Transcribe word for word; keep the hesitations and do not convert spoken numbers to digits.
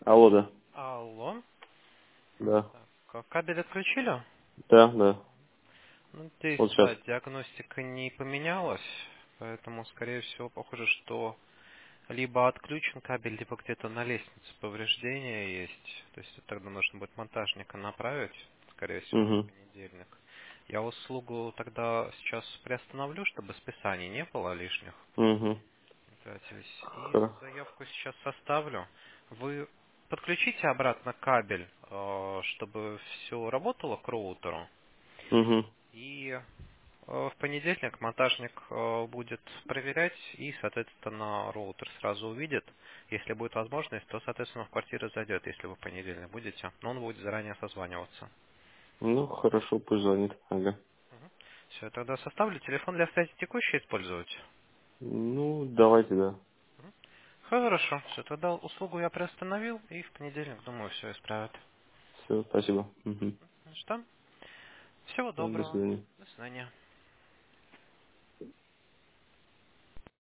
Алло, да. Алло. Да. Так, а кабель отключили? Да, да. Ну, здесь, Вот сейчас. да, диагностика не поменялась, поэтому, скорее всего, похоже, что либо отключен кабель, либо где-то на лестнице повреждения есть. То есть тогда нужно будет монтажника направить, скорее всего, на Угу. понедельник. Я услугу тогда сейчас приостановлю, чтобы списаний не было лишних. Угу. Тратились. И Хорошо. заявку сейчас составлю. Вы подключите обратно кабель, э, чтобы все работало к роутеру. Угу. И э, в понедельник монтажник э, будет проверять и, соответственно, роутер сразу увидит. Если будет возможность, то, соответственно, в квартиру зайдет, если вы в понедельник будете. Но он будет заранее созваниваться. Ну, хорошо, пусть звонит. Ага. Все, тогда составлю. Телефон для связи текущий использовать? Ну, давайте, да. Хорошо. Все, тогда услугу я приостановил, и в понедельник, думаю, все исправят. Все, спасибо. Угу. Ну что? Всего До доброго. свидания. До свидания.